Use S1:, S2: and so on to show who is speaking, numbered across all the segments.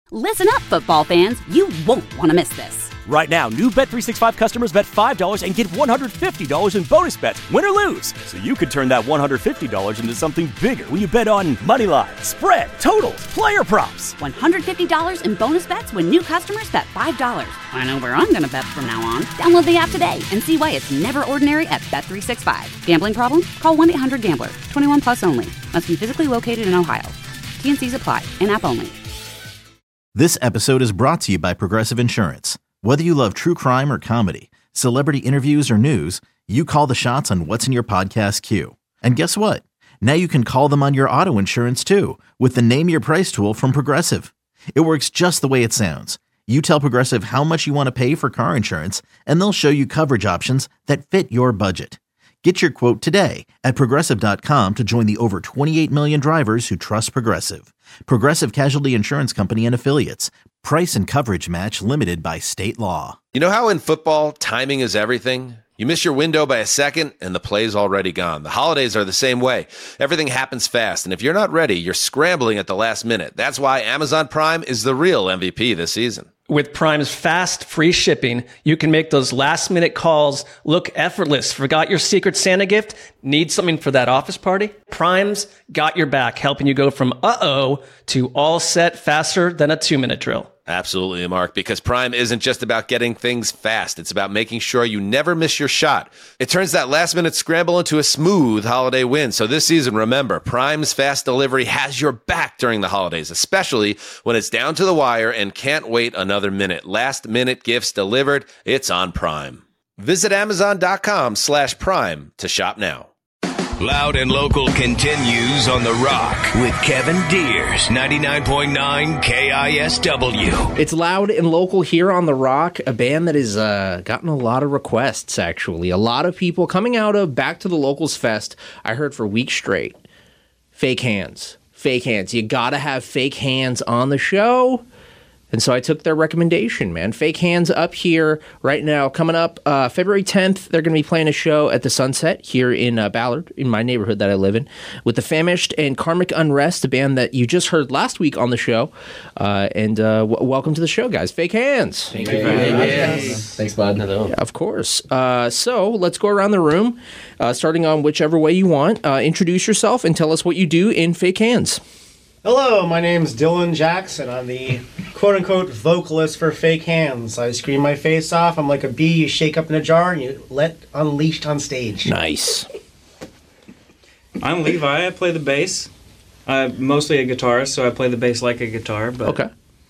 S1: Listen up, football fans. You won't want to miss this.
S2: Right now, new Bet365 customers bet $5 and get $150 in bonus bets, win or lose. So you could turn that $150 into something bigger when you bet on money line, spread, totals, player props.
S1: $150 in bonus bets when new customers bet $5. I know where I'm going to bet from now on. Download the app today and see why it's never ordinary at Bet365. Gambling problem? Call 1-800-GAMBLER. 21 plus only. Must be physically located in Ohio. T&Cs apply. In-app only.
S3: This episode is brought to you by Progressive Insurance. Whether you love true crime or comedy, celebrity interviews or news, you call the shots on what's in your podcast queue. And guess what? Now you can call them on your auto insurance too with the Name Your Price tool from Progressive. It works just the way it sounds. You tell Progressive how much you want to pay for car insurance, and they'll show you coverage options that fit your budget. Get your quote today at Progressive.com to join the over 28 million drivers who trust Progressive. Progressive Casualty Insurance Company and Affiliates. Price and coverage match limited by state law.
S4: You know how in football, timing is everything? You miss your window by a second, and the play's already gone. The holidays are the same way. Everything happens fast, and if you're not ready, you're scrambling at the last minute. That's why Amazon Prime is the real MVP this season.
S5: With Prime's fast, free shipping, you can make those last-minute calls look effortless. Forgot your Secret Santa gift? Need something for that office party? Prime's got your back, helping you go from uh-oh to all set faster than a 2-minute drill.
S4: Absolutely, Mark, because Prime isn't just about getting things fast. It's about making sure you never miss your shot. It turns that last-minute scramble into a smooth holiday win. So this season, remember, Prime's fast delivery has your back during the holidays, especially when it's down to the wire and can't wait another minute. Last-minute gifts delivered. It's on Prime. Visit Amazon.com/Prime to shop now.
S6: Loud and Local continues on The Rock with Kevin Deers, 99.9 KISW.
S7: It's Loud and Local here on The Rock, a band that has gotten a lot of requests, actually. A lot of people coming out of Back to the Locals Fest, I heard for weeks straight. Fake hands. Fake hands. You gotta have fake hands on the show. And so I took their recommendation, man. Fake Hands up here right now. Coming up February 10th, they're going to be playing a show at the Sunset here in Ballard, in my neighborhood that I live in, with The Famished and Karmic Unrest, a band that you just heard last week on the show. Welcome to the show, guys. Fake Hands.
S8: Thank you for having us. Thanks, bud.
S7: Yeah, of course. So let's go around the room, starting on whichever way you want. Introduce yourself and tell us what you do in Fake Hands.
S9: Hello, my name's Dylan Jackson. I'm the quote-unquote vocalist for Fake Hands. I scream my face off. I'm like a bee you shake up in a jar and you let unleashed on stage.
S7: Nice.
S10: I'm Levi. I play the bass. I'm mostly a guitarist, so I play the bass like a guitar. But
S7: okay.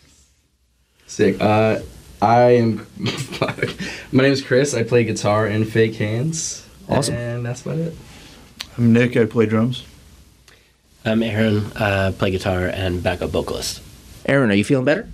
S8: Sick. I am... My name is Chris. I play guitar in Fake Hands.
S7: Awesome.
S8: And that's about it.
S11: I'm Nick. I play drums.
S12: I'm Aaron, play guitar and backup vocalist.
S7: Aaron, are you feeling better?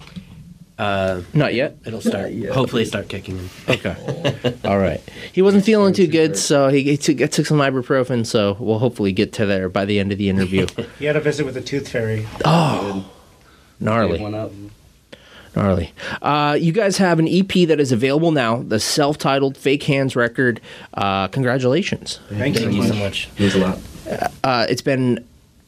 S7: Not yet?
S12: It'll start, hopefully start kicking in.
S7: Okay. All right. He wasn't feeling too good, so he took some ibuprofen, so we'll hopefully get to there by the end of the interview.
S9: He had a visit with the tooth fairy.
S7: Oh, gnarly.
S8: One up.
S7: Gnarly. You guys have an EP that is available now, the self-titled Fake Hands record. Congratulations.
S9: Thank you
S12: so much.
S8: Means a lot.
S7: It's been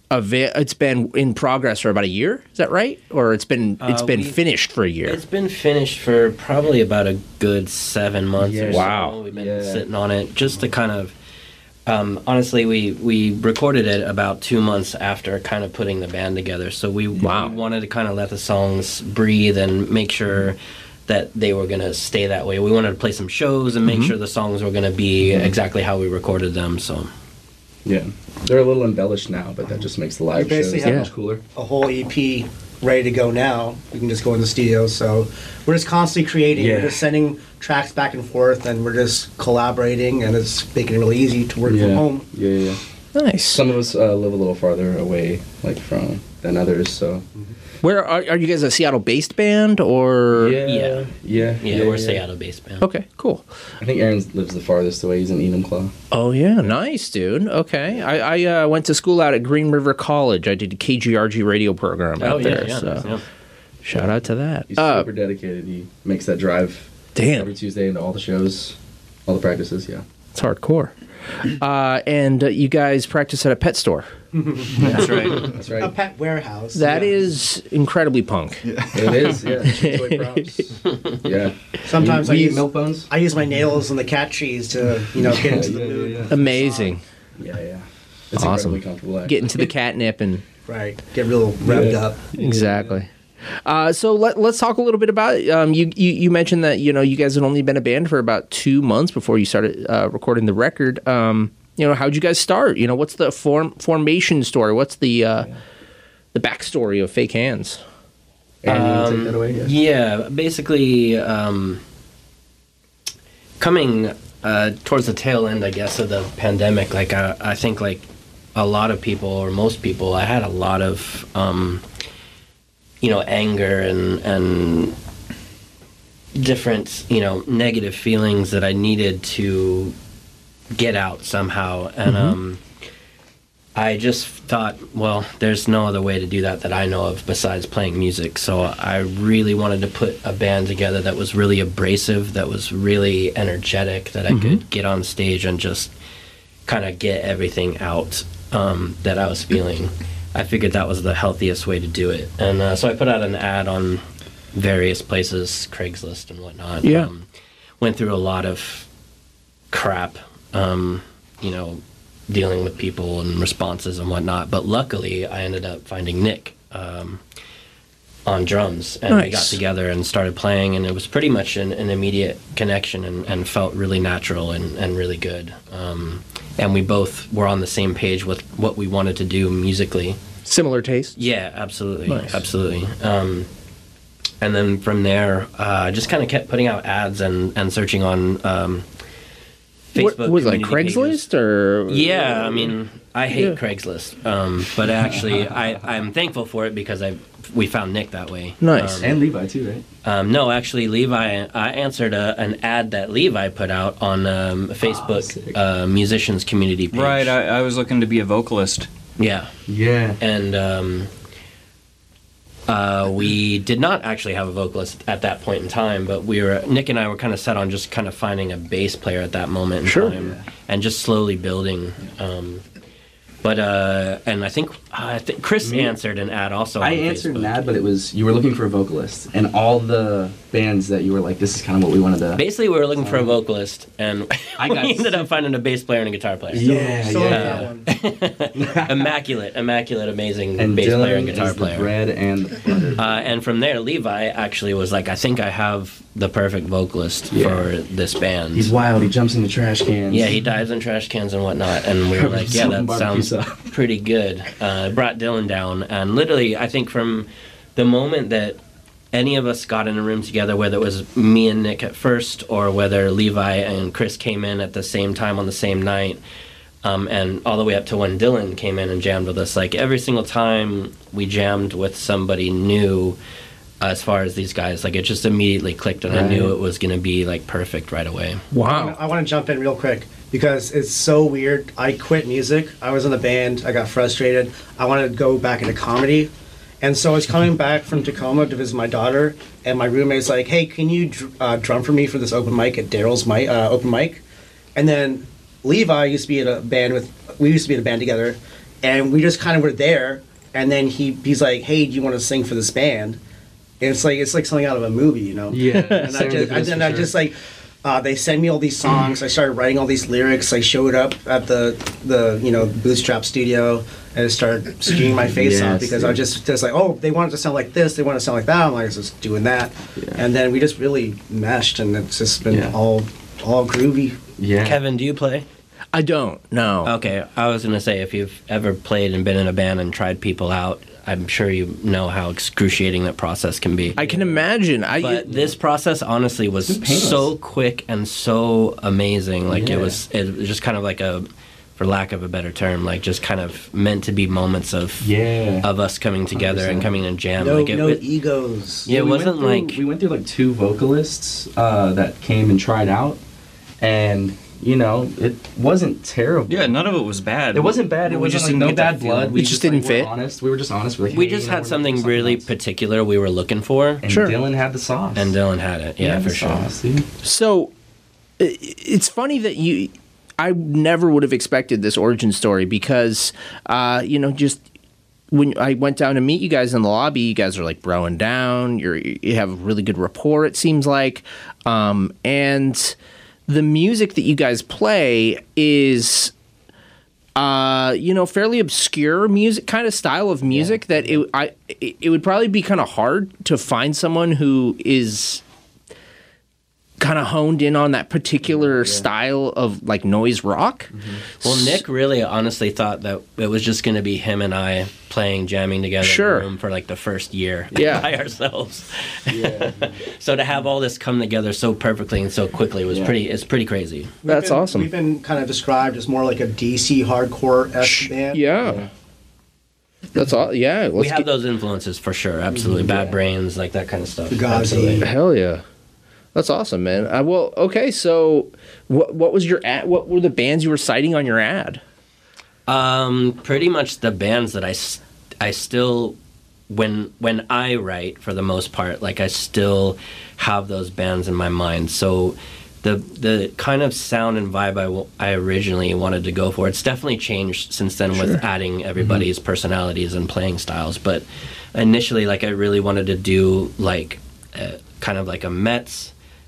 S7: in progress for about a year. Is that right? Or it's been finished for a year?
S12: It's been finished for probably about a good 7 months or so.
S7: Wow.
S12: We've been sitting on it just to kind of... honestly, we recorded it about 2 months after kind of putting the band together. So we wanted to kind of let the songs breathe and make sure that they were going to stay that way. We wanted to play some shows and make sure the songs were going to be exactly how we recorded them. So...
S8: Yeah. They're a little embellished now, but that just makes the live shows much cooler.
S9: A whole EP ready to go now. We can just go in the studio. So we're just constantly creating.
S8: Yeah.
S9: We're just sending tracks back and forth, and we're just collaborating, and it's making it really easy to work from home.
S8: Yeah.
S7: Nice.
S8: Some of us live a little farther away, than others. So,
S7: where are you guys? A Seattle-based band, or
S8: Yeah,
S12: we're a Seattle-based band.
S7: Okay, cool.
S8: I think Aaron lives the farthest away. He's in Enumclaw.
S7: Oh yeah, nice, dude. Okay, I went to school out at Green River College. I did a KGRG radio program out there. So shout out to that.
S8: He's super dedicated. He makes that drive
S7: every
S8: Tuesday into all the shows, all the practices. Yeah.
S7: It's hardcore. And you guys practice at a pet store.
S10: That's right.
S8: That's right.
S9: A pet warehouse.
S7: That is incredibly punk.
S8: It is, yeah. Toy props. Yeah.
S9: Sometimes
S8: we
S9: I
S8: eat
S9: use
S8: milk bones.
S9: I use my nails in the cat trees to, get into the mood.
S8: Yeah.
S7: Amazing.
S8: Yeah. It's
S7: Awesome.
S8: incredibly comfortable. Actually.
S7: Get into the catnip and
S9: Right. Get real revved up.
S7: exactly. So let's talk a little bit about you mentioned that you guys had only been a band for about 2 months before you started recording the record. How'd you guys start? What's the formation story? What's the backstory of Fake Hands?
S8: And you want to take that away?
S12: Yeah, basically coming towards the tail end, I guess, of the pandemic. Like I think like a lot of people or most people, I had a lot of anger and different, negative feelings that I needed to get out somehow. And I just thought, well, there's no other way to do that I know of besides playing music. So I really wanted to put a band together that was really abrasive, that was really energetic, that I could get on stage and just kind of get everything out that I was feeling. I figured that was the healthiest way to do it. And so I put out an ad on various places, Craigslist and whatnot.
S7: Yeah.
S12: Went through a lot of crap, dealing with people and responses and whatnot. But luckily, I ended up finding Nick on drums. And we got together and started playing. And it was pretty much an immediate connection and felt really natural and really good. And we both were on the same page with what we wanted to do musically.
S7: Similar taste?
S12: Yeah, absolutely.
S7: Nice.
S12: Absolutely. And then from there, I just kind of kept putting out ads and searching on Facebook.
S7: What was it, like
S12: community
S7: Craigslist
S12: pages.
S7: or?
S12: Yeah, I mean, I hate Craigslist. But actually, I'm thankful for it because we found Nick that way.
S7: Nice.
S8: And Levi too, right?
S12: No, actually, Levi, I answered an ad that Levi put out on Facebook musicians community page.
S10: Right, I was looking to be a vocalist.
S12: Yeah.
S8: Yeah.
S12: And we did not actually have a vocalist at that point in time, but Nick and I were kind of set on just kind of finding a bass player at that moment in time and just slowly building. And I think Chris answered an ad also.
S8: I answered an ad, but you were looking for a vocalist, and all the bands that you were like, this is kind of what we wanted to.
S12: Basically, we were looking for a vocalist, and we ended up finding a bass player and a guitar player. Immaculate, amazing
S8: and
S12: bass
S8: Dylan
S12: player and guitar
S8: is
S12: player.
S8: The bread and the butter.
S12: And from there, Levi actually was like, I think I have the perfect vocalist for this band.
S8: He's wild. He jumps in the trash cans.
S12: Yeah, he dives in trash cans and whatnot. And we were like, yeah, that sounds pretty good. Brought Dylan down. And literally, I think from the moment that any of us got in a room together, whether it was me and Nick at first or whether Levi and Chris came in at the same time on the same night, and all the way up to when Dylan came in and jammed with us, like every single time we jammed with somebody new, as far as these guys, like it just immediately clicked, and I knew it was going to be like perfect right away.
S7: Wow.
S9: I want to jump in real quick because it's so weird. I quit music. I was in the band. I got frustrated. I wanted to go back into comedy. And so I was coming back from Tacoma to visit my daughter, and my roommate's like, hey, can you drum for me for this open mic at Daryl's open mic? And then Levi used to be in a band we used to be in a band together, and we just kind of were there, and then he's like, hey, do you want to sing for this band? And it's like something out of a movie, you know?
S8: Yeah.
S9: And I just like, they send me all these songs. I started writing all these lyrics. I showed up at the Bootstrap studio and started screaming my face off because I was just like, oh, they want it to sound like this, they want it to sound like that. I'm like, just doing that. Yeah. And then we just really meshed, and it's just been all groovy.
S8: Yeah.
S12: Kevin, do you play?
S7: I don't, no.
S12: Okay, I was going to say, if you've ever played and been in a band and tried people out, I'm sure you know how excruciating that process can be.
S7: I can imagine.
S12: But this process, honestly, was so quick and so amazing. Like, it was just kind of like for lack of a better term, like just kind of meant to be moments of us coming together 100%. And coming and jam.
S9: No,
S12: like
S9: no egos.
S12: Yeah, it wasn't like...
S8: We went through like 2 vocalists that came and tried out, and... You know, it wasn't terrible.
S10: Yeah, none of it was bad.
S8: It wasn't bad. It wasn't like no bad blood.
S7: We just didn't fit.
S8: Honest. We were just honest. We're like,
S12: we just had something really particular we were looking for.
S8: And Dylan had the sauce.
S12: And Dylan had it. Yeah, for sure.
S7: So, it's funny that I never would have expected this origin story because, just when I went down to meet you guys in the lobby, you guys are like broing down. You have a really good rapport, it seems like, and the music that you guys play is, fairly obscure music, kind of style of music that it would probably be kind of hard to find someone who is kind of honed in on that particular style of like noise rock.
S12: Well, Nick really honestly thought that it was just going to be him and I jamming together in the room for like the first year by ourselves. So to have all this come together so perfectly and so quickly was it's pretty crazy.
S7: That's awesome.
S9: We've been kind of described as more like a DC hardcore-esque band.
S7: Yeah. That's all. Yeah.
S12: We have those influences for sure. Absolutely. Bad Brains, like that kind of stuff.
S9: Fugazi.
S7: Hell yeah. That's awesome, man. Okay, so what was your ad? What were the bands you were citing on your ad?
S12: Pretty much the bands that I still, when I write, for the most part, like I still have those bands in my mind. So the kind of sound and vibe I originally wanted to go for, it's definitely changed since then with adding everybody's personalities and playing styles. But initially, like I really wanted to do like kind of like a Mets,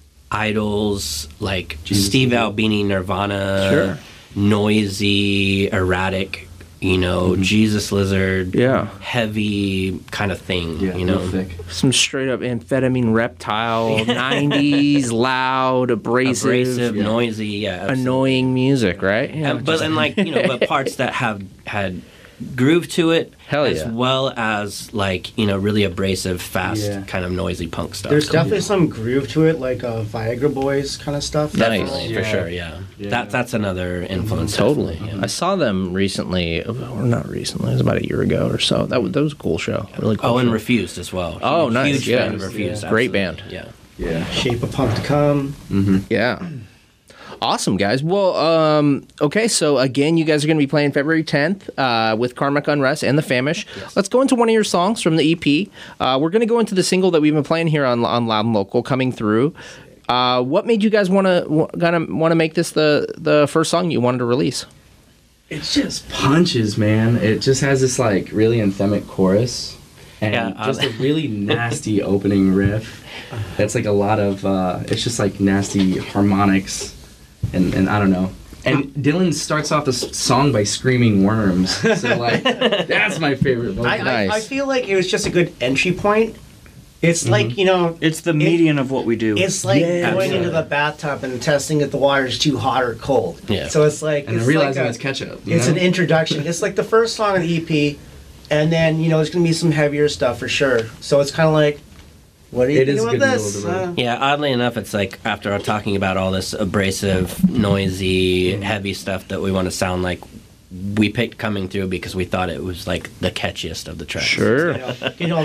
S12: Idols, like Steve Albini, Nirvana, noisy, erratic, Jesus Lizard, heavy kind of thing,
S8: thick.
S7: Some straight up Amphetamine Reptile, 90s, loud, abrasive,
S12: noisy,
S7: annoying music, right? Yeah,
S12: but parts that had groove to it, as
S7: yeah.
S12: well as like really abrasive, fast, kind of noisy punk stuff.
S9: There's definitely some groove to it, like Viagra Boys kind of stuff.
S12: Definitely, for sure, yeah. That's another influence.
S7: Totally.
S12: Yeah.
S7: I saw them recently, or not recently, it was about a year ago or so. That was a cool show. Really cool.
S12: Oh, and
S7: show.
S12: Refused as well.
S7: Oh, nice.
S12: Huge fan of Refused.
S7: Yeah. Great band.
S12: Yeah.
S9: Shape of Punk to Come.
S8: Mm-hmm.
S7: Yeah. Awesome, guys. Well, okay, so again, you guys are going to be playing February 10th with Karmic Unrest and The Famish. Yes. Let's go into one of your songs from the EP. We're going to go into the single that we've been playing here on Loud and Local, Coming Through. What made you guys want to make this the first song you wanted to release?
S8: It just punches, man. It just has this like really anthemic chorus and just a really nasty opening riff. That's like a lot of it's just like nasty harmonics. And I don't know. And Dylan starts off the song by screaming worms. So, like, that's my favorite vocal.
S9: I feel like it was just a good entry point. It's like,
S10: It's the median of what we do.
S9: It's like going into the bathtub and testing if the water's too hot or cold.
S12: Yeah.
S9: So it's like...
S8: And realizing it's ketchup.
S9: It's an introduction. It's like the first song of the EP, and then, there's going to be some heavier stuff for sure. So it's kind of like... What do you think about this?
S12: Yeah, oddly enough, it's like after talking about all this abrasive, noisy, heavy stuff that we want to sound like, we picked Coming Through because we thought it was like the catchiest of the tracks.
S7: Sure.
S9: Those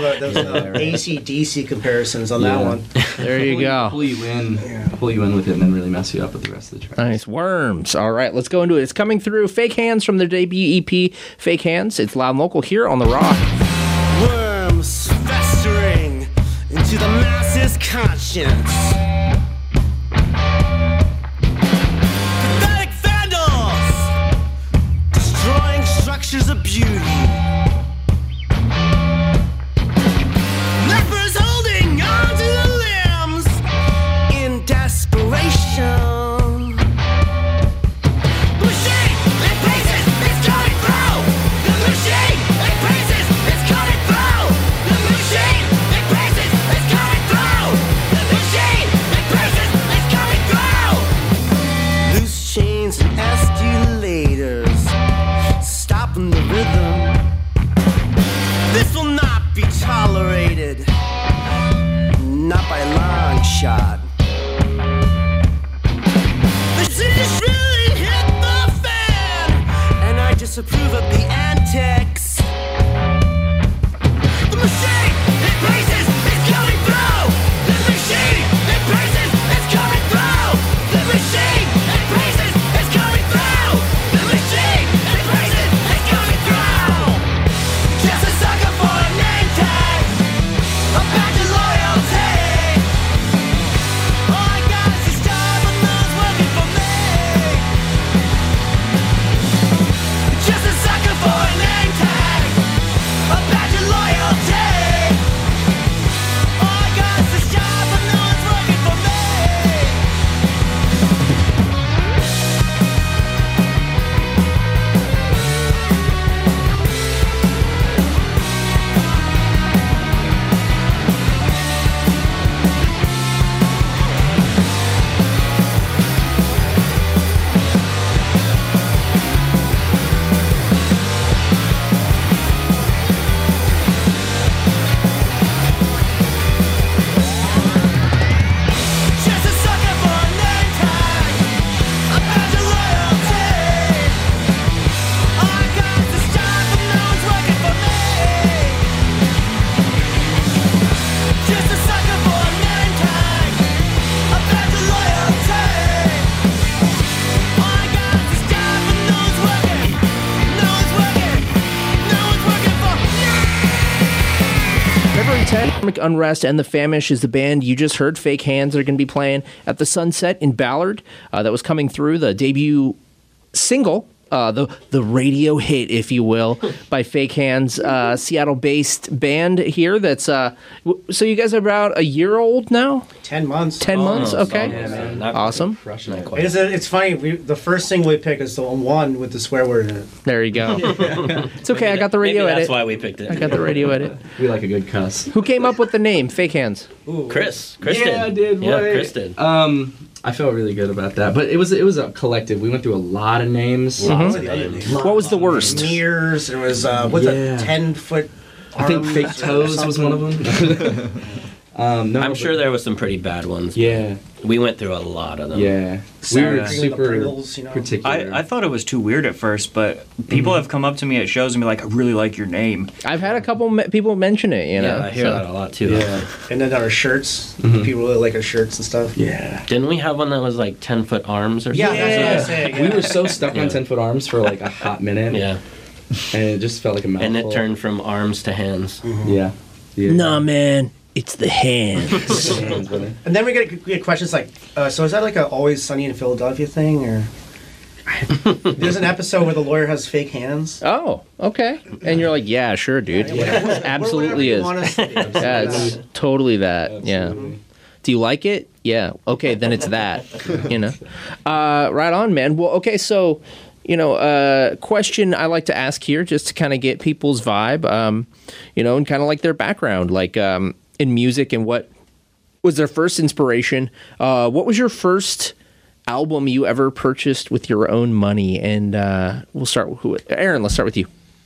S9: AC/DC comparisons on that one.
S7: There you go.
S8: Pull you in with it and then really mess you up with the rest of the track.
S7: Nice. Worms. All right, let's go into it. It's Coming Through. Fake Hands from their debut EP, Fake Hands. It's Loud and Local here on The Rock.
S13: Worms festering into the masses' conscience. Pathetic vandals destroying structures of beauty. Lepers holding on to the limbs in desperation. Tolerated, not by a long shot. The shit has really hit the fan, and I disapprove of the antics. The machine, it braces, it's coming through. The machine, it braces, it's coming through. The machine, it braces, it's coming through. The machine, it braces, it's coming through. Just a sucker for a name tag. I'm back to loyalty. All I got is this job and those working for me.
S7: Unrest and the Famish is the band you just heard. Fake Hands are going to be playing at the Sunset in Ballard. That was coming through the debut single, the radio hit, if you will, by Fake Hands, Seattle-based band here. That's so you guys are about a year old now?
S9: 10 months.
S7: 10 months, okay.
S12: Yeah, man.
S7: Awesome.
S9: It's funny. The first single we picked is the one with the swear word in it.
S7: There you go. It's okay. I got the radio
S12: Maybe
S7: edit.
S12: that's why we picked it.
S7: I got the radio edit.
S8: We like a good cuss.
S7: Who came up with the name Fake Hands?
S12: Chris
S8: Yeah,
S12: did.
S8: I did.
S12: Yeah,
S8: What?
S12: Chris did.
S8: I felt really good about that, but it was a collective. We went through a lot of names.
S7: What was the worst?
S9: Mirrors. There was what's a 10-foot.
S8: I think Fake Toes was one of them.
S12: I'm sure there was some pretty bad ones.
S8: Yeah.
S12: We went through a lot of them.
S8: Yeah. We were super particular.
S10: I thought it was too weird at first, but people have come up to me at shows and be like, I really like your name.
S7: I've had a couple people mention it, you know.
S12: Yeah, I hear that a lot too.
S9: Yeah. And then our shirts. People really like our shirts and stuff.
S8: Yeah.
S12: Didn't we have one that was like 10-foot arms or something?
S9: Yeah, that's what I was saying.
S8: We were so stuck on 10-foot arms for like a hot minute.
S12: Yeah.
S8: And it just felt like a mouthful.
S12: And it turned from arms to hands.
S8: Yeah.
S7: Nah, man. It's the hands.
S9: And then we get questions like, so is that like a Always Sunny in Philadelphia thing, or there's an episode where the lawyer has fake hands?
S7: Oh, okay. And you're like, yeah, sure, dude. Absolutely is. Yeah, it's totally that. Yeah. Do you like it? Yeah. Okay, then it's that. You know. Right on, man. Well, okay, so question I like to ask here, just to kind of get people's vibe, and kind of like their background, like in music, and what was their first inspiration. What was your first album you ever purchased with your own money? And we'll start with Aaron, let's start with you.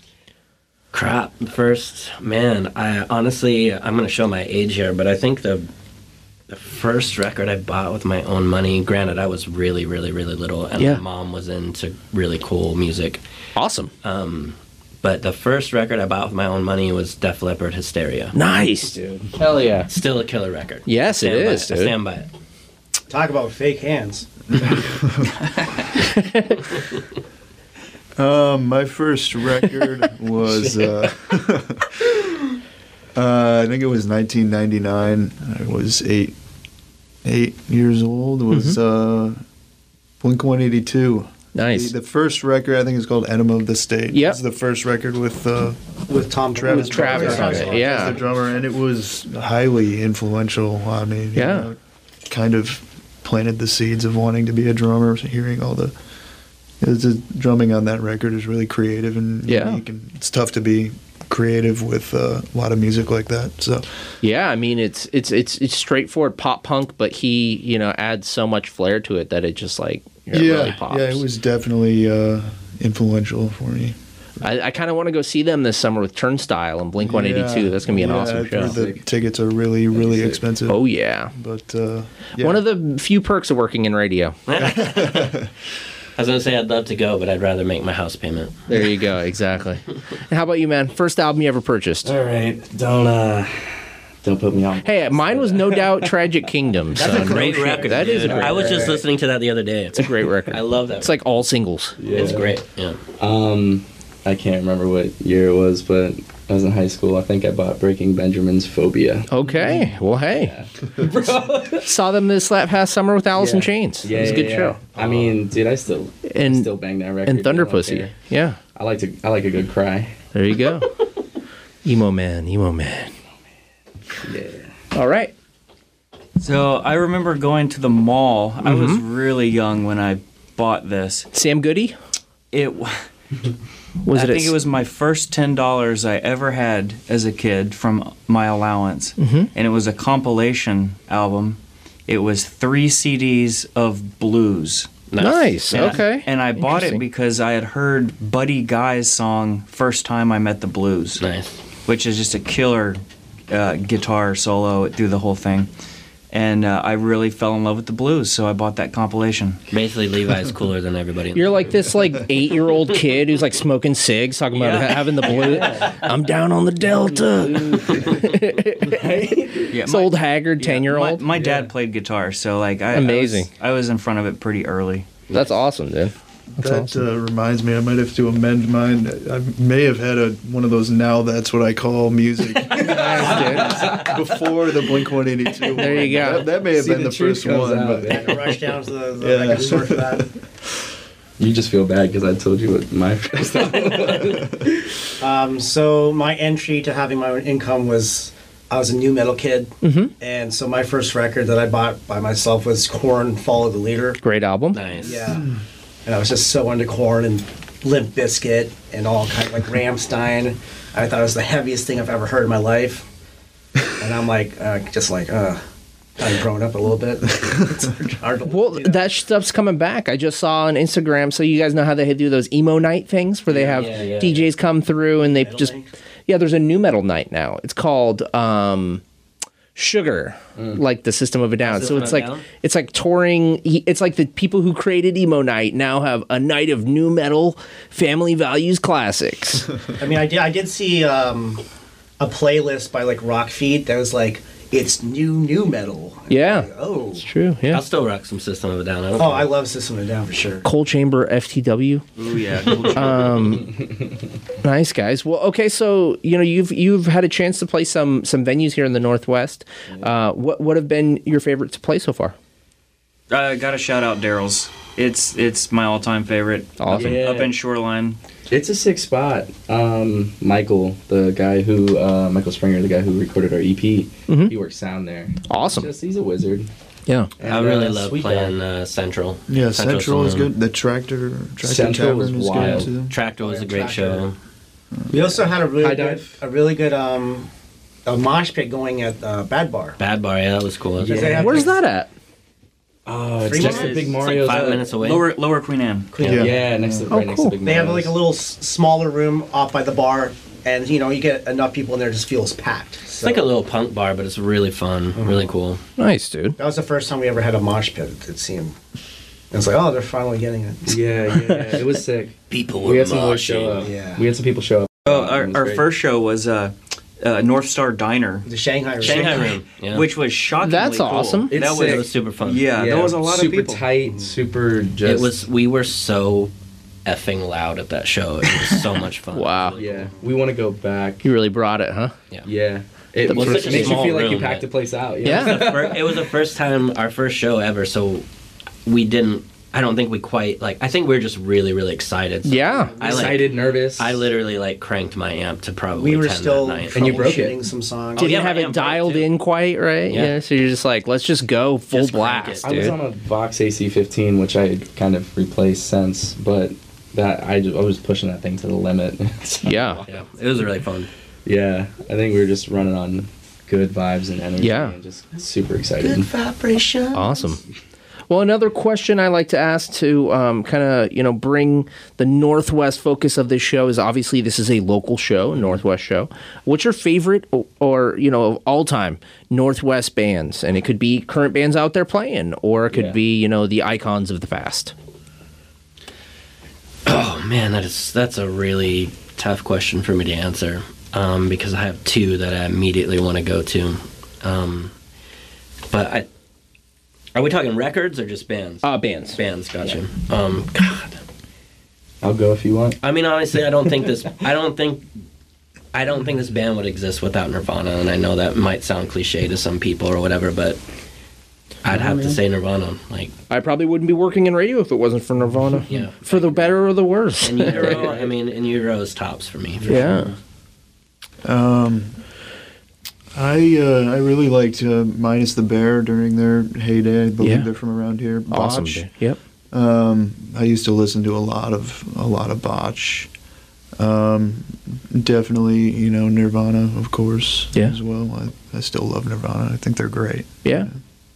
S12: Crap. First, man, I'm going to show my age here, but I think the first record I bought with my own money, granted, I was really, really, really little, and my mom was into really cool music.
S7: Awesome.
S12: But the first record I bought with my own money was Def Leppard, Hysteria.
S7: Nice, dude. Hell yeah.
S12: Still a killer record.
S7: Yes, it is, dude.
S12: I stand by it.
S9: Talk about fake hands.
S11: My first record was, I think it was 1999. I was eight years old. It was Blink-182.
S7: Nice.
S11: The first record, I think, is called Enema of the State.
S7: Yep.
S11: It's the first record with
S9: Tom
S11: Travis.
S7: Travis on it, yeah.
S11: As the drummer, and it was highly influential on me.
S7: Yeah.
S11: Kind of planted the seeds of wanting to be a drummer, hearing all the drumming on that record is really creative and unique, and it's tough to be creative with a lot of music like that. So
S7: yeah, I mean it's straightforward pop punk, but he adds so much flair to it that it just like really pops.
S11: Yeah, it was definitely influential for me.
S7: I kind of want to go see them this summer with Turnstile and Blink-182. That's gonna be an awesome show.
S11: The tickets are really, really expensive.
S7: Oh yeah,
S11: but
S7: one of the few perks of working in radio.
S12: I was going to say I'd love to go, but I'd rather make my house payment.
S7: There you go, exactly. And how about you, man? First album you ever purchased?
S8: All right, don't put me on.
S7: Hey, mine was no doubt Tragic Kingdom.
S12: That's a great record.
S7: That is a great record.
S12: I was just listening to that the other day.
S7: It's a great record.
S12: I love that.
S7: It's like all singles.
S8: Yeah.
S12: It's great. Yeah.
S8: I can't remember what year it was, but I was in high school. I think I bought Breaking Benjamin's Phobia.
S7: Okay. Well, hey. Saw them this past summer with Alice in Chains.
S8: Yeah,
S7: it was a good show.
S8: I mean, dude, I still bang that record.
S7: And Thunder Pussy. Yeah.
S8: I like a good cry.
S7: There you go. Emo man.
S8: Yeah.
S7: All right.
S10: So I remember going to the mall. I was really young when I bought this.
S7: Sam Goody?
S10: I think it was my first $10 I ever had as a kid from my allowance. And it was a compilation album. It was 3 CDs of blues.
S7: Nice. Okay.
S10: And I bought it because I had heard Buddy Guy's song First Time I Met the Blues.
S12: Nice.
S10: Which is just a killer guitar solo through the whole thing. And I really fell in love with the blues, so I bought that compilation.
S12: Basically, Levi's cooler than everybody.
S7: You're like this 8-year-old kid who's like smoking cigs, talking about having the blues. I'm down on the Delta. This old haggard 10-year-old.
S10: My dad played guitar, so
S7: amazing.
S10: I was in front of it pretty early.
S7: That's awesome, dude.
S11: That reminds me, I might have to amend mine. I may have had one of those "Now That's What I Call Music" before the Blink-182.
S7: There you go.
S11: That may have been the first one.
S9: I had to rush down to the store for that.
S8: You just feel bad because I told you what my first album was.
S9: So my entry to having my own income was, I was a new metal kid, and so my first record that I bought by myself was Korn, Follow the Leader.
S7: Great album.
S12: Nice.
S9: Yeah. And I was just so into Korn and Limp Bizkit and all kind of like Rammstein. I thought it was the heaviest thing I've ever heard in my life. And I'm like, I've grown up a little bit. It's hard to
S7: that stuff's coming back. I just saw on Instagram. So you guys know how they do those emo night things where they have DJs come through and they there's a new metal night now. It's called Sugar, like the System of a Down. So it's like touring. It's like the people who created emo night now have a night of new metal family values classics.
S9: I mean, I did see a playlist by like Rock Feed that was like, it's new metal.
S7: Yeah.
S9: Like, oh.
S7: It's true. Yeah.
S12: I'll still rock some System of a Down.
S9: I love System of a Down for sure.
S7: Coal Chamber FTW.
S10: Ooh, yeah. Coal Chamber.
S7: Nice, guys. Well, okay, so you've had a chance to play some venues here in the Northwest. What have been your favorite to play so far?
S10: Gotta shout out Daryl's. It's my all-time favorite.
S7: Awesome.
S10: Up in Shoreline.
S8: It's a sick spot. Michael, the guy who Michael Springer, the guy who recorded our EP, he works sound there.
S7: Awesome.
S8: He's a wizard.
S7: Yeah.
S8: And,
S12: I really love playing Central.
S11: Yeah, Central is good. The Tractor Tavern is good too.
S12: Tractor was a great show.
S9: We also had a really good mosh pit going at Bad Bar.
S12: Bad Bar, yeah, that was cool.
S9: Yeah.
S7: Where's that at?
S8: Oh, it's next to Big Mario's.
S12: Like 5 minutes away.
S10: Lower Queen Anne.
S8: Yeah, next to next to Big Mario's.
S9: They have like a little smaller room off by the bar, and you get enough people in there, it just feels packed. So.
S12: It's like a little punk bar, but it's really fun, really cool.
S7: Nice, dude.
S9: That was the first time we ever had a mosh pit, it seemed. And it's like, oh, they're finally getting it.
S8: Yeah, it was sick.
S12: People were
S8: We had some boys show up.
S9: Yeah.
S8: We had some people show up.
S10: Our first show was North Star Diner.
S9: The Shanghai
S12: Room. Yeah.
S10: Which was shockingly
S7: That's
S10: cool.
S7: awesome.
S12: It was super fun.
S10: Yeah, there was a lot of people.
S8: Super tight, super just...
S12: We were so effing loud at that show. It was so much fun.
S7: Wow.
S8: Yeah, we want to go back.
S7: You really brought it, huh?
S8: Yeah. It makes you feel like you packed the place out.
S7: Yeah.
S12: It was the first time, our first show ever, so we didn't... I don't think we quite I think we were just really, really excited. So
S7: yeah,
S8: excited, nervous.
S12: I literally cranked my amp to probably.
S9: We were
S12: 10
S9: still
S12: that night.
S8: And you broke it.
S9: some songs.
S7: Didn't have it dialed in quite right. Yeah, so you're just like, let's just go full
S12: Just
S7: blast,
S12: crank
S7: dude.
S8: I was on a Vox AC15, which I had kind of replaced since, but that I was pushing that thing to the limit.
S7: Yeah,
S12: it was really fun.
S8: Yeah, I think we were just running on good vibes and energy.
S7: Yeah.
S8: And just super excited.
S9: Good vibration.
S7: Awesome. Well, another question I like to ask to kind of, bring the Northwest focus of this show is obviously this is a local show, a Northwest show. What's your favorite or of all time Northwest bands? And it could be current bands out there playing, or it could be, the icons of the past.
S12: Oh, man, that's a really tough question for me to answer because I have two that I immediately want to go to. But are we talking records or just bands?
S7: Bands.
S12: Bands, gotcha. Yeah. God.
S8: I'll go if you want.
S12: I mean, honestly, I don't think this band would exist without Nirvana, and I know that might sound cliche to some people or whatever, but I'd have to say Nirvana.
S7: I probably wouldn't be working in radio if it wasn't for Nirvana.
S12: Yeah.
S7: For the better or the worse.
S12: In Utero, in Utero is tops for me.
S7: Yeah.
S12: Sure.
S11: I really liked Minus the Bear during their heyday. I believe they're from around here.
S7: Awesome.
S11: Botch.
S7: Yep.
S11: I used to listen to a lot of Botch. Definitely, Nirvana, of course, as well. I still love Nirvana. I think they're great.
S7: Yeah.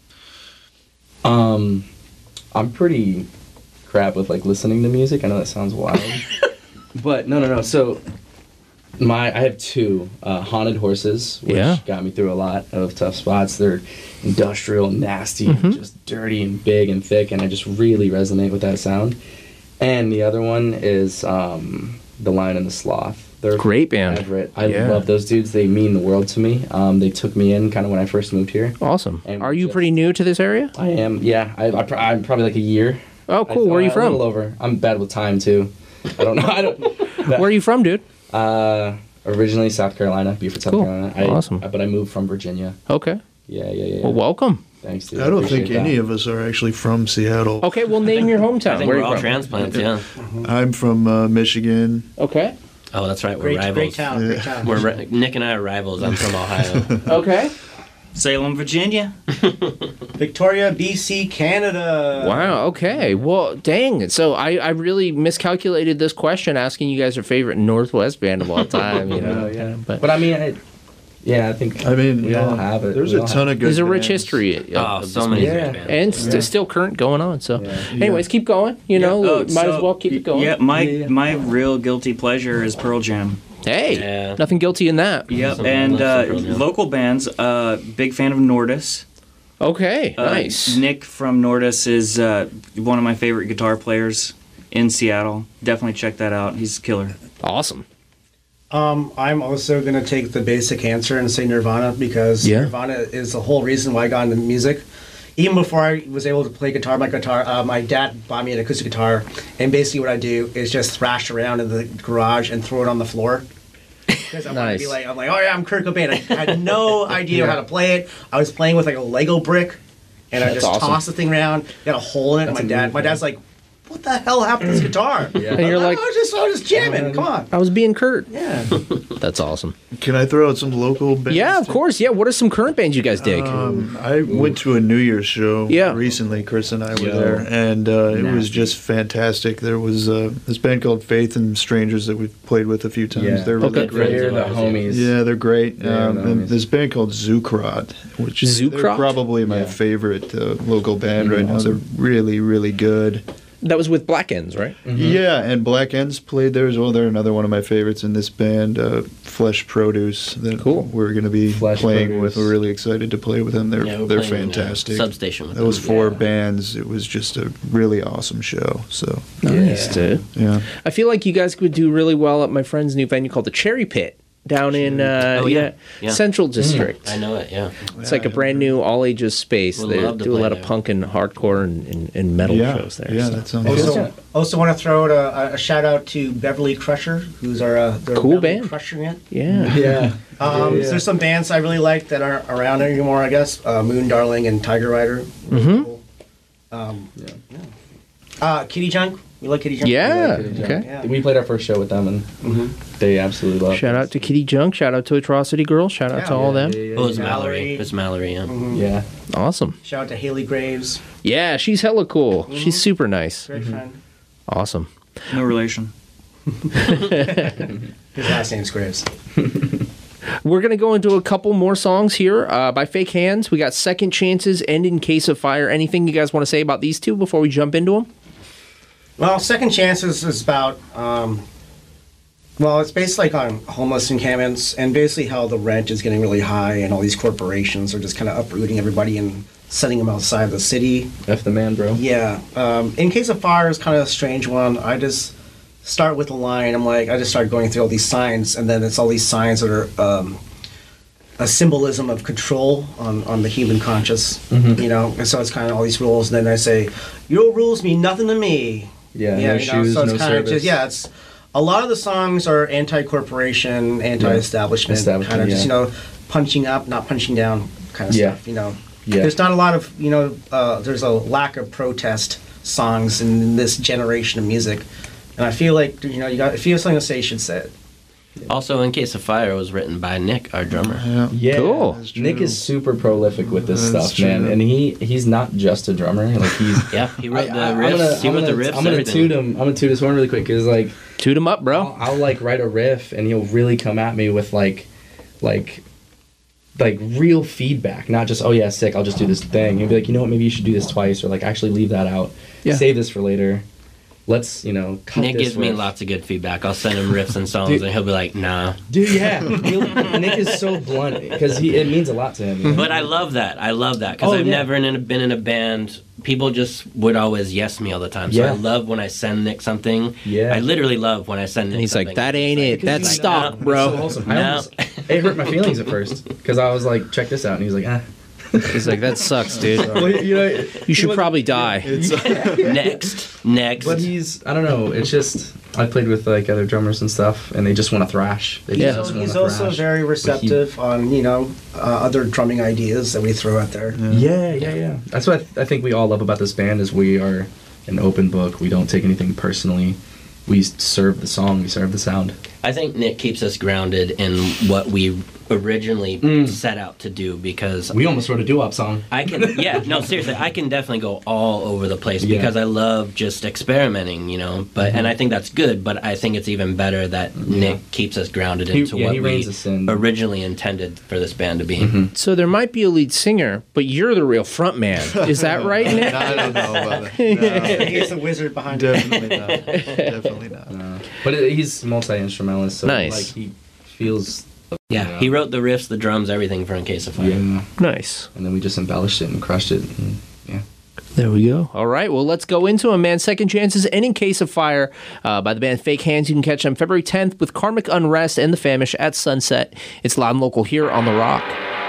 S8: I'm pretty crap with listening to music. I know that sounds wild, but no. So I have two Haunted Horses, which got me through a lot of tough spots. They're industrial, nasty, just dirty and big and thick, and I just really resonate with that sound. And the other one is The Lion and the Sloth. They're
S7: great band.
S8: Everett. I love those dudes. They mean the world to me. They took me in kind of when I first moved here.
S7: Awesome.
S8: And
S7: are you pretty new to this area?
S8: I am. Yeah, I'm probably like a year.
S7: Oh, cool. Where are you from?
S8: A little over. I'm bad with time too. I don't know.
S7: Where are you from, dude?
S8: Originally South Carolina, Beaufort, South Carolina.
S7: Awesome.
S8: But I moved from Virginia.
S7: Okay.
S8: Yeah.
S7: Well, welcome.
S8: Thanks, dude.
S11: I don't think
S8: Appreciate
S11: any
S8: that.
S11: of us are actually from Seattle.
S7: Okay, well, name your hometown.
S12: I think
S7: Where
S12: we're
S7: are you
S12: all
S7: from?
S12: transplants, yeah.
S11: I'm from Michigan.
S7: Okay.
S12: Oh, that's right. We're rivals.
S9: Great town. Great town.
S12: Nick and I are rivals. I'm from Ohio.
S7: Okay.
S10: Salem, Virginia.
S9: Victoria, BC, Canada.
S7: Wow. Okay. Well, dang. So I really miscalculated this question, asking you guys your favorite Northwest band of all time. You know.
S8: Yeah.
S7: But
S8: I mean, I think we all have it.
S11: There's a ton of good
S7: There's a rich
S11: bands.
S7: history.
S12: Oh, so many great bands.
S7: And still current going on. So, anyways, keep going. You know, might as well keep it going.
S10: Yeah, my real guilty pleasure is Pearl Jam.
S7: Hey, nothing guilty in that.
S10: Yep, and local bands. Big fan of Nordis.
S7: Okay, nice.
S10: Nick from Nordis is one of my favorite guitar players in Seattle. Definitely check that out. He's a killer.
S7: Awesome.
S9: I'm also going to take the basic answer and say Nirvana because Nirvana is the whole reason why I got into music. Even before I was able to play guitar, my dad bought me an acoustic guitar, and basically what I do is just thrash around in the garage and throw it on the floor. Because I'm
S7: Nice.
S9: oh yeah, I'm Kurt Cobain. I had no idea how to play it. I was playing with like a Lego brick, and I
S7: That's
S9: just
S7: awesome.
S9: tossed the thing around, got a hole in it. And my dad's like, "What the hell happened to this guitar?"
S7: And you're like,
S9: I was just jamming. Come on.
S7: I was being Kurt.
S9: Yeah.
S7: That's awesome.
S11: Can I throw out some local bands?
S7: Yeah, of course. Yeah. What are some current bands you guys dig?
S11: I went to a New Year's show recently. Chris and I were there, and it was just fantastic. There was this band called Faith and Strangers that we've played with a few times.
S8: Yeah.
S11: They're really great.
S8: They're the homies.
S11: Yeah, they're great.
S8: They're the
S11: And
S8: homies.
S11: this band called Zukrot, which is
S7: Zukrot?
S11: probably my favorite local band right now. They're really, really good.
S7: That was with Black Ends, right?
S11: Yeah, and Black Ends played there as well. They're another one of my favorites in this band, Flesh Produce, that we're going to be playing with. We're really excited to play with them. They're
S12: playing
S11: fantastic.
S12: Substation with
S11: Those
S12: them.
S11: 4 bands, it was just a really awesome show. So
S7: Nice, dude.
S11: Yeah.
S7: I feel like you guys would do really well at my friend's new venue called the Cherry Pit down in
S12: Yeah.
S7: Central District.
S12: I know it, yeah.
S7: It's like a brand new all ages space.
S12: Would
S7: They
S12: love to
S7: do a
S12: play
S7: lot of
S12: there.
S7: punk and hardcore and metal shows there.
S11: Yeah,
S7: so.
S11: that sounds good.
S9: Also want to throw out a shout out to Beverly Crusher, who's our their
S7: Cool
S9: Beverly
S7: band.
S9: Crushing it.
S7: Yeah.
S9: There's some bands I really like that aren't around anymore. I guess Moon Darling and Tiger Rider. Kitty Junk. We like Kitty Junk.
S7: Yeah.
S8: Yeah.
S7: Okay.
S8: We played our first show with them, and they absolutely love it.
S7: Shout out to Kitty Junk. Shout out to Atrocity Girl. Shout out to all them.
S12: Oh, it's Mallory. It's Mallory, yeah.
S8: Yeah.
S7: Awesome.
S9: Shout out to Haley Graves.
S7: Yeah, she's hella cool. She's super nice.
S9: Great friend.
S7: Awesome.
S10: No relation.
S9: His last name's Graves.
S7: We're going to go into a couple more songs here by Fake Hands. We got Second Chances and In Case of Fire. Anything you guys want to say about these two before we jump into them?
S9: Well, Second Chances is about, it's based like on homeless encampments and basically how the rent is getting really high and all these corporations are just kind of uprooting everybody and setting them outside of the city.
S8: F the man, bro.
S9: Yeah. In Case of Fire is kind of a strange one. I just start with a line. I just start going through all these signs, and then it's all these signs that are a symbolism of control on the human conscious, you know. And so it's kind of all these rules, and then I say, your rules mean nothing to me.
S8: Yeah, no
S9: you know,
S8: shoes,
S9: so it's
S8: no
S9: kind of
S8: service.
S9: it's a lot of the songs are anti-corporation, anti-establishment, kind of just, you know, punching up, not punching down kind of stuff, you know.
S8: Yeah.
S9: There's not a lot of, you know, there's a lack of protest songs in this generation of music. And I feel like, you know, if you have something to say, you should say it.
S12: Also, In Case of Fire was written by Nick, our drummer.
S8: Yeah.
S7: Cool.
S8: Nick is super prolific with this stuff, man, and he's not just a drummer. Like he
S12: wrote the riffs. He wrote the riffs.
S8: I'm gonna toot him. I'm gonna toot his horn really quick because like
S7: toot him up, bro.
S8: I'll like write a riff and he'll really come at me with like real feedback, not just oh yeah sick. I'll just do this thing. He'll be like, you know what, maybe you should do this twice, or like actually leave that out.
S7: Yeah.
S8: Save this for later. Let's, you know, cut
S12: Nick
S8: this
S12: gives me
S8: riff.
S12: lots of good feedback. I'll send him riffs and songs,
S8: Dude.
S12: and he'll be like, nah.
S8: Dude, yeah. Nick is so blunt because it means a lot to him. You know?
S12: But I love that. Because I've never been in a band. People just would always yes me all the time. So I love when I send Nick something.
S8: Yeah.
S12: I literally love when I send Nick
S7: And he's
S12: something.
S7: like, that ain't it. That's
S12: like,
S7: stock,
S12: no,
S7: bro.
S8: So awesome.
S12: No.
S8: It hurt my feelings at first because I was like, check this out. And he was like,
S7: He's like, that sucks, dude.
S8: Well,
S7: you should probably die.
S12: Next.
S8: But I don't know, it's just, I played with like other drummers and stuff, and they just want to thrash.
S9: He's also very receptive on, other drumming ideas that we throw out there.
S8: Yeah. That's what I think we all love about this band is we are an open book. We don't take anything personally. We serve the song, we serve the sound.
S12: I think Nick keeps us grounded in what we originally set out to do, because
S8: we almost wrote a doo-wop song.
S12: Seriously, I can definitely go all over the place because I love just experimenting, but and I think that's good, but I think it's even better that Nick keeps us grounded into what we originally intended for this band to be.
S7: So there might be a lead singer, but you're the real front man. Is that right, Nick?
S11: I don't know about that.
S9: No. He's the wizard behind
S11: it. Definitely not.
S8: But he's multi-instrumentalist, so
S7: nice.
S8: He feels...
S12: he wrote the riffs, the drums, everything for In Case of Fire.
S8: Yeah.
S7: Nice.
S8: And then we just embellished it and crushed it.
S7: There we go. All right, well, let's go into them, man. Second Chances and In Case of Fire by the band Fake Hands. You can catch them February 10th with Karmic Unrest and The Famish at Sunset. It's loud and local here on The Rock.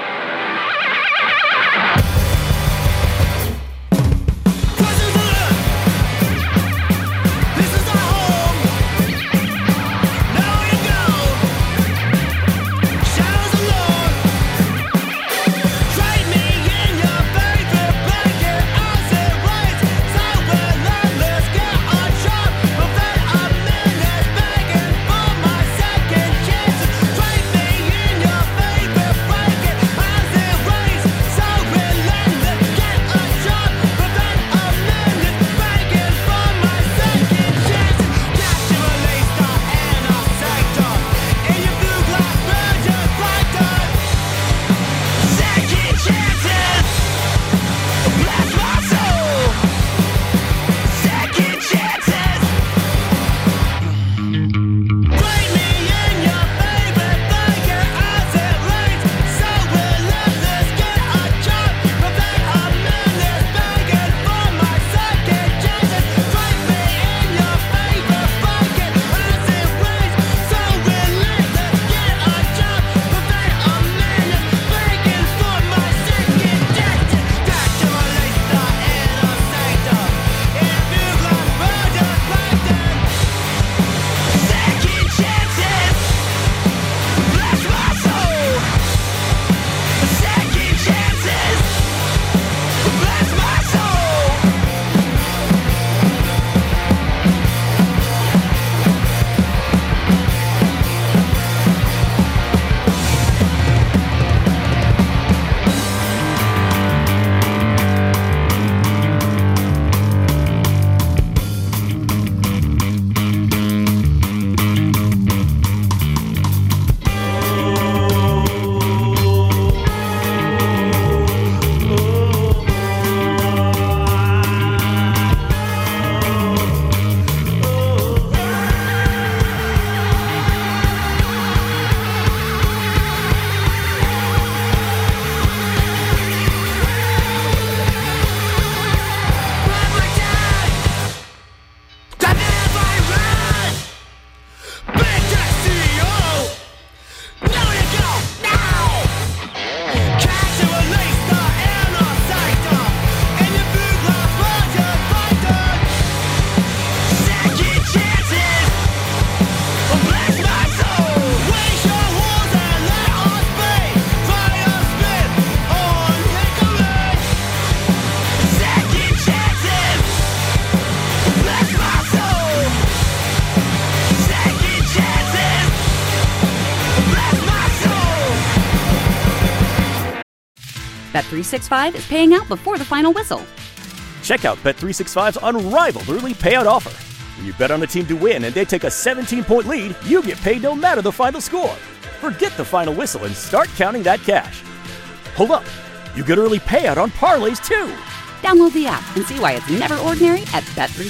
S1: Bet365 is paying out before the final whistle.
S2: Check out Bet365's unrivaled early payout offer. When you bet on a team to win and they take a 17-point lead, you get paid no matter the final score. Forget the final whistle and start counting that cash. Hold up. You get early payout on parlays, too.
S1: Download the app and see why it's never ordinary at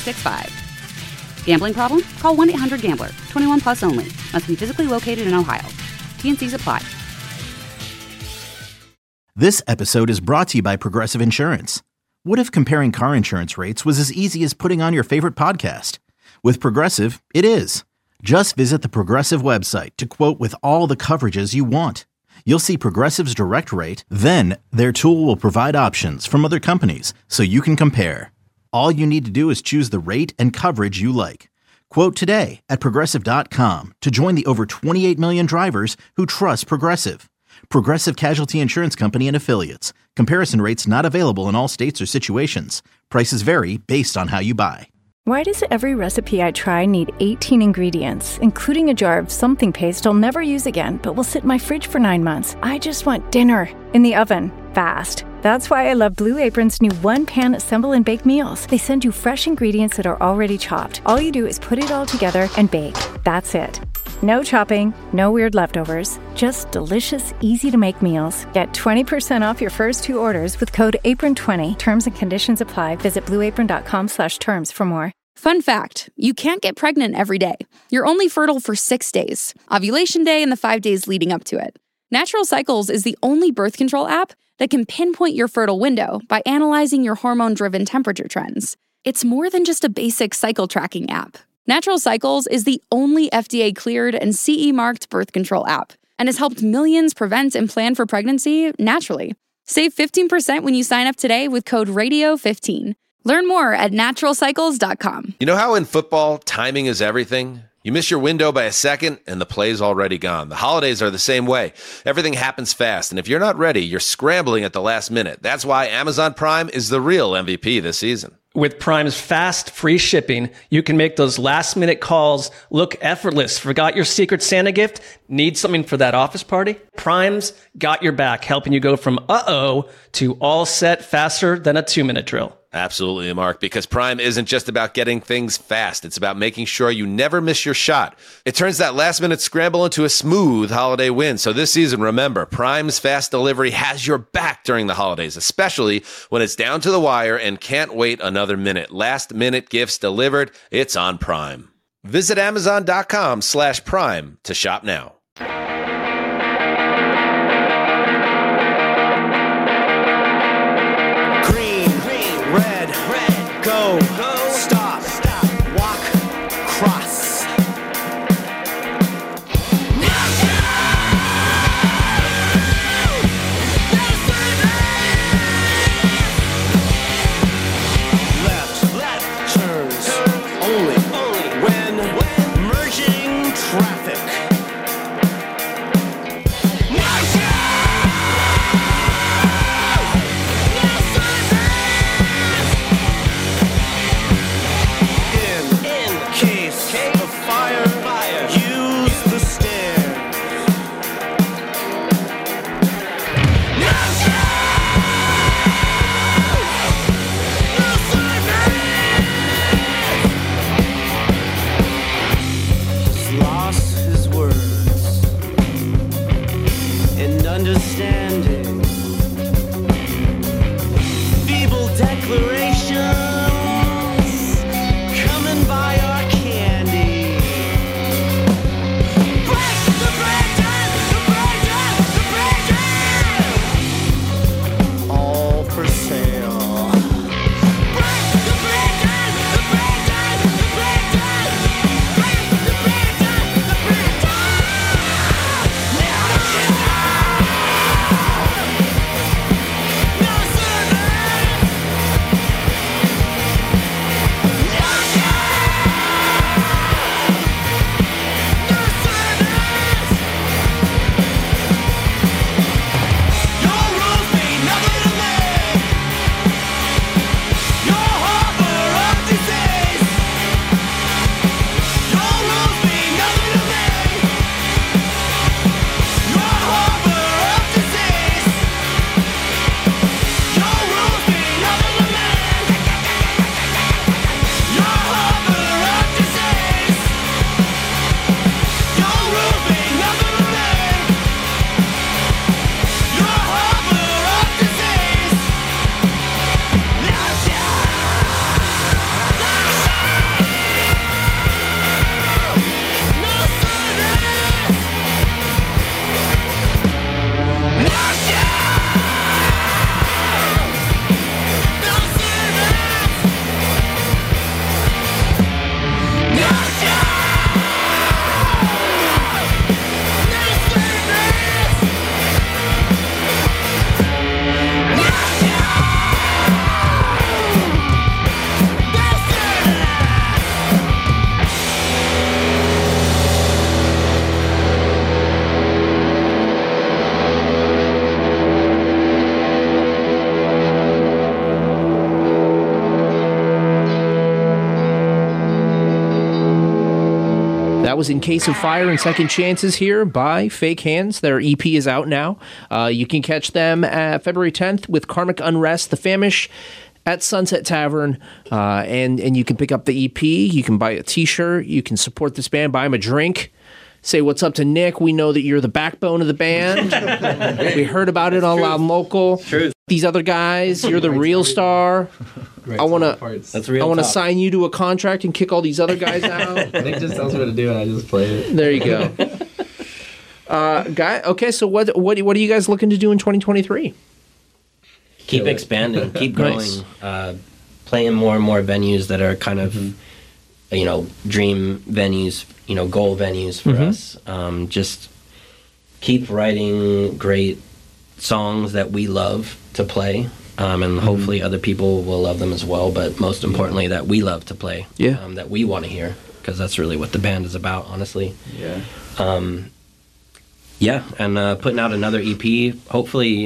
S1: Bet365. Gambling problem? Call 1-800-GAMBLER. 21 plus only. Must be physically located in Ohio. T&Cs apply.
S3: This episode is brought to you by Progressive Insurance. What if comparing car insurance rates was as easy as putting on your favorite podcast? With Progressive, it is. Just visit the Progressive website to quote with all the coverages you want. you'll see Progressive's direct rate, then their tool will provide options from other companies so you can compare. All you need to do is choose the rate and coverage you like. Quote today at Progressive.com to join the over 28 million drivers who trust Progressive. Progressive Casualty Insurance Company and Affiliates. Comparison rates not available in all states or situations. Prices vary based on how you buy.
S14: Why does every recipe I try need 18 ingredients, including a jar of something paste I'll never use again, but will sit in my fridge for 9 months? I just want dinner in the oven, fast. That's why I love Blue Apron's new one-pan assemble and bake meals. They send you fresh ingredients that are already chopped. All you do is put it all together and bake. That's it. No chopping, no weird leftovers, just delicious, easy-to-make meals. Get 20% off your first 2 orders with code APRON20. Terms and conditions apply. Visit blueapron.com/terms for more.
S15: Fun fact, you can't get pregnant every day. You're only fertile for 6 days, ovulation day and the 5 days leading up to it. Natural Cycles is the only birth control app that can pinpoint your fertile window by analyzing your hormone-driven temperature trends. It's more than just a basic cycle tracking app. Natural Cycles is the only FDA-cleared and CE-marked birth control app and has helped millions prevent and plan for pregnancy naturally. Save 15% when you sign up today with code RADIO15. Learn more at naturalcycles.com.
S4: You know how in football, timing is everything? You miss your window by a second, and the play's already gone. The holidays are the same way. Everything happens fast, and if you're not ready, you're scrambling at the last minute. That's why Amazon Prime is the real MVP this season.
S5: With Prime's fast, free shipping, you can make those last-minute calls look effortless. Forgot your Secret Santa gift? Need something for that office party? Prime's got your back, helping you go from uh-oh to all set faster than a 2-minute drill.
S4: Absolutely, Mark, because Prime isn't just about getting things fast. It's about making sure you never miss your shot. It turns that last-minute scramble into a smooth holiday win. So this season, remember, Prime's fast delivery has your back during the holidays, especially when it's down to the wire and can't wait another minute. Last-minute gifts delivered. It's on Prime. Visit Amazon.com/Prime to shop now.
S13: Go, stop, walk, cross. Left, turns, only when merging traffic.
S7: That was In Case of Fire and Second Chances here by Fake Hands. Their EP is out now. You can catch them at February 10th with Karmic Unrest, The Famish, at Sunset Tavern, and you can pick up the EP. You can buy a t-shirt. You can support this band, buy them a drink. Say what's up to Nick. We know that you're the backbone of the band. We heard about it on Loud and Local.
S12: Truth.
S7: These other guys, you're the real star. I want to sign you to a contract and kick all these other guys out.
S8: Nick just tells me what to do, and I just play it.
S7: There you go. Okay, so what are you guys looking to do in 2023?
S12: Keep expanding, keep growing,
S7: Nice.
S12: Playing more and more venues that are kind of, dream venues, goal venues for us. Just keep writing great songs that we love to play, and hopefully other people will love them as well. But most importantly, that we love to play, that we want to hear, because that's really what the band is about, honestly. And putting out another EP, hopefully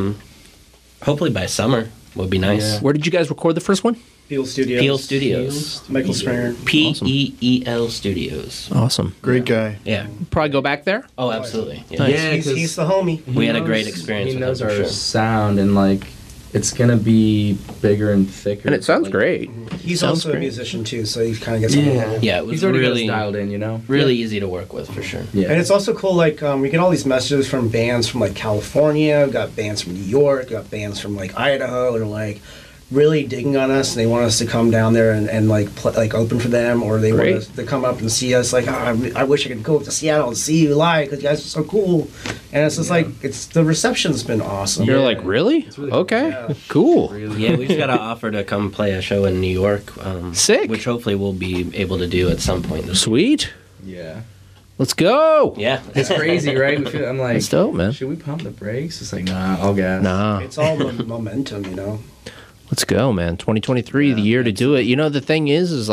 S12: by summer would be nice.
S7: Where did you guys record the first one?
S9: Peel Studios.
S12: Peel Studios.
S9: Michael Springer.
S12: Peel Studios.
S7: Awesome.
S11: Great guy.
S12: Yeah.
S7: Probably go back there?
S12: Oh, absolutely. Yeah,
S9: Yeah, he's the homie.
S12: We had a great experience
S8: He
S12: with
S8: knows
S12: him,
S8: our
S12: for sure.
S8: sound, and it's gonna be bigger and thicker.
S7: And it sounds great.
S9: He's
S7: Sounds
S9: also
S7: great.
S9: a musician too, so he kind of gets a little.
S12: Yeah, it was
S8: He's already got us
S12: really
S8: dialed in,
S12: really easy to work with, for sure.
S8: Yeah.
S9: And it's also cool, we get all these messages from bands from California, we got bands from New York, we got bands from Idaho, they're really digging on us, and they want us to come down there and open for them, or they want us to come up and see us. I wish I could go to Seattle and see you live because you guys are so cool. And it's just the reception's been awesome.
S7: You're like, really? Okay, cool.
S12: Yeah, we just got an offer to come play a show in New York.
S7: Sick.
S12: Which hopefully we'll be able to do at some point this
S7: Sweet.
S8: Yeah.
S7: Let's go.
S12: Yeah.
S8: It's crazy, right? I'm like,
S7: That's dope, man.
S8: should we pump the brakes? It's like, nah, all gas.
S7: Nah.
S9: It's all momentum,
S7: Let's go, man. 2023, the year to do it. The thing is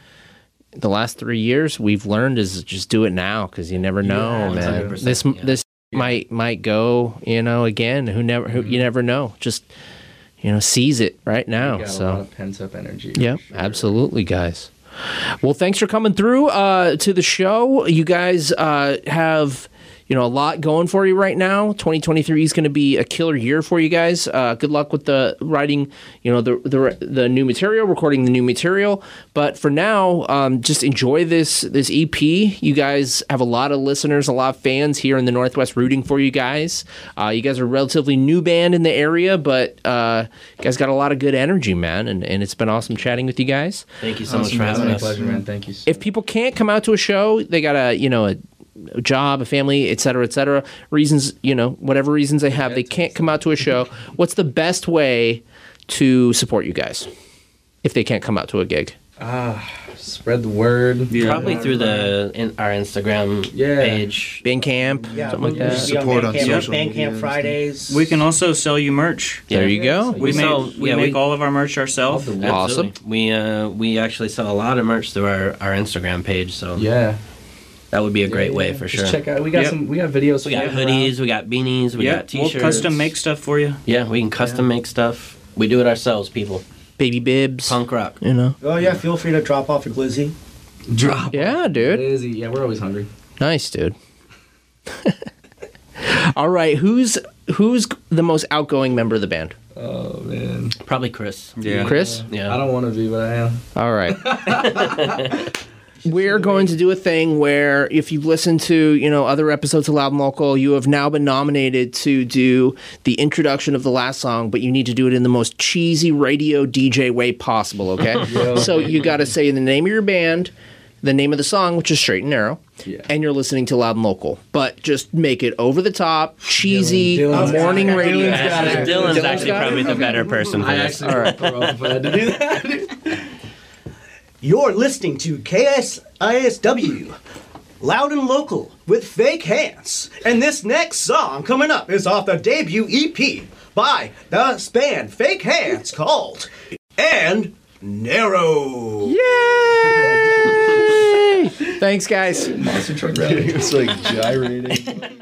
S7: the last 3 years we've learned is just do it now, because you never know, man.
S12: 100%,
S7: This might go, again. You never know. Just seize it right now.
S8: We got a lot of pent up energy.
S7: Yep, absolutely, guys. Well, thanks for coming through to the show. You guys have a lot going for you right now. 2023 is going to be a killer year for you guys. Good luck with the writing, the new material, recording the new material. But for now, just enjoy this EP. You guys have a lot of listeners, a lot of fans here in the Northwest rooting for you guys. You guys are a relatively new band in the area, but you guys got a lot of good energy, man. And it's been awesome chatting with you guys.
S12: Thank you so much for having us.
S8: Pleasure, man. Thank you.
S7: If people can't come out to a show, they got a job, a family, et cetera, reasons, whatever reasons they have, they can't come out to a show. What's the best way to support you guys if they can't come out to a gig?
S8: Spread the word.
S12: Probably through our Instagram page.
S7: Bandcamp, something like that.
S11: Support on social
S9: Bandcamp
S11: media.
S9: Fridays.
S10: We can also sell you merch.
S7: There you go.
S10: We make all of our merch ourselves.
S7: Awesome.
S12: We actually sell a lot of merch through our Instagram page, so
S8: Yeah.
S12: that would be a great way for
S8: Just
S12: sure.
S8: check out. We got we got videos.
S12: We got hoodies, we got beanies, we got t-shirts.
S10: We'll custom make stuff for you.
S12: Yeah, we can custom make stuff. We do it ourselves, people.
S7: Baby bibs.
S12: Punk rock.
S9: Oh yeah, feel free to drop off a glizzy.
S8: Drop.
S7: Yeah, dude.
S8: Busy. Yeah, we're always hungry.
S7: Nice, dude. All right, who's the most outgoing member of the band?
S8: Oh man.
S12: Probably Chris.
S10: Yeah.
S7: Chris?
S12: Yeah.
S8: I don't want to be, but I am.
S7: All right. We're going to do a thing where if you've listened to, other episodes of Loud and Local, you have now been nominated to do the introduction of the last song, but you need to do it in the most cheesy radio DJ way possible, okay? So you got to say the name of your band, the name of the song, which is Straight and Narrow, and you're listening to Loud and Local. But just make it over the top, cheesy,
S9: Dylan's
S7: morning
S9: got it.
S7: radio.
S12: Dylan's
S7: Dylan's
S12: actually
S7: got it?
S12: probably the better person for this.
S8: All right. If I had to do that.
S9: You're listening to KSISW, Loud and Local with Fake Hands. And this next song coming up is off the debut EP by the band Fake Hands called And Narrow.
S7: Yay! Thanks, guys.
S8: Monster truck rally. It's like gyrating.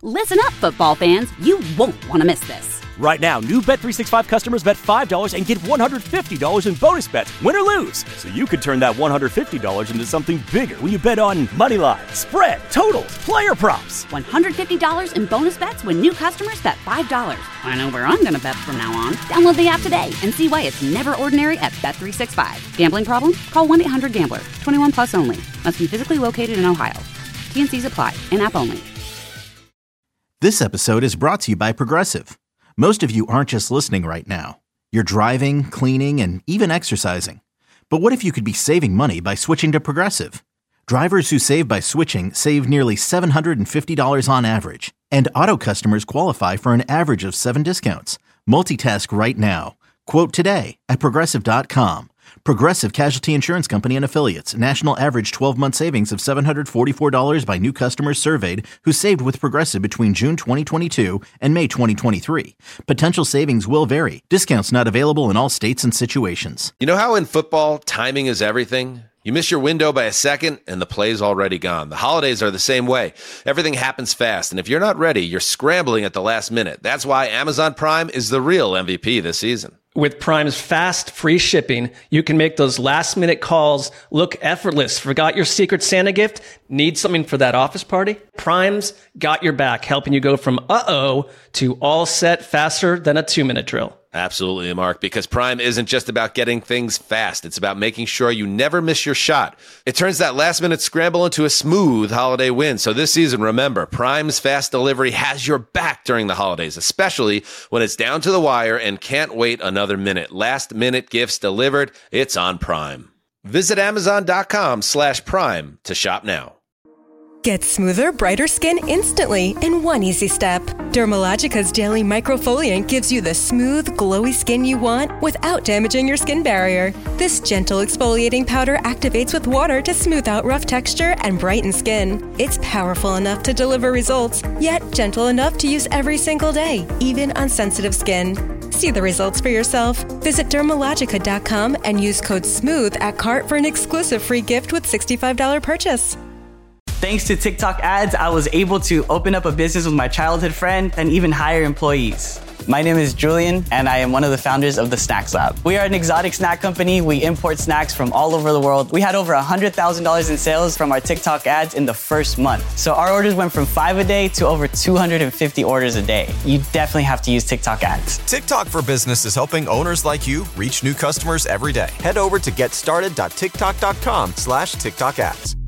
S1: Listen up, football fans. You won't want to miss this.
S2: Right now, new Bet365 customers bet $5 and get $150 in bonus bets, win or lose. So you could turn that $150 into something bigger when you bet on moneyline, spread, totals, player props.
S1: $150 in bonus bets when new customers bet $5. I know where I'm going to bet from now on. Download the app today and see why it's never ordinary at Bet365. Gambling problem? Call 1-800-GAMBLER. 21 plus only. Must be physically located in Ohio. T&Cs apply. In-app only.
S3: This episode is brought to you by Progressive. Most of you aren't just listening right now. You're driving, cleaning, and even exercising. But what if you could be saving money by switching to Progressive? Drivers who save by switching save nearly $750 on average. And auto customers qualify for an average of 7 discounts. Multitask right now. Quote today at Progressive.com. Progressive Casualty Insurance Company and Affiliates. National average 12-month savings of $744 by new customers surveyed who saved with Progressive between June 2022 and May 2023. Potential savings will vary. Discounts not available in all states and situations.
S4: You know how in football, timing is everything? You miss your window by a second, and the play's already gone. The holidays are the same way. Everything happens fast, and if you're not ready, you're scrambling at the last minute. That's why Amazon Prime is the real MVP this season.
S5: With Prime's fast, free shipping, you can make those last-minute calls look effortless. Forgot your Secret Santa gift? Need something for that office party? Prime's got your back, helping you go from uh-oh to all set faster than a 2-minute drill.
S4: Absolutely, Mark, because Prime isn't just about getting things fast. It's about making sure you never miss your shot. It turns that last-minute scramble into a smooth holiday win. So this season, remember, Prime's fast delivery has your back during the holidays, especially when it's down to the wire and can't wait another minute. Last-minute gifts delivered. It's on Prime. Visit Amazon.com/Prime to shop now.
S16: Get smoother, brighter skin instantly in one easy step. Dermalogica's daily microfoliant gives you the smooth, glowy skin you want without damaging your skin barrier. This gentle exfoliating powder activates with water to smooth out rough texture and brighten skin. It's powerful enough to deliver results, yet gentle enough to use every single day, even on sensitive skin. See the results for yourself. Visit Dermalogica.com and use code SMOOTH at cart for an exclusive free gift with $65 purchase.
S17: Thanks to TikTok ads, I was able to open up a business with my childhood friend and even hire employees. My name is Julian, and I am one of the founders of the Snacks Lab. We are an exotic snack company. We import snacks from all over the world. We had over $100,000 in sales from our TikTok ads in the first month. So our orders went from 5 a day to over 250 orders a day. You definitely have to use TikTok ads.
S18: TikTok for Business is helping owners like you reach new customers every day. Head over to getstarted.tiktok.com/TikTok ads.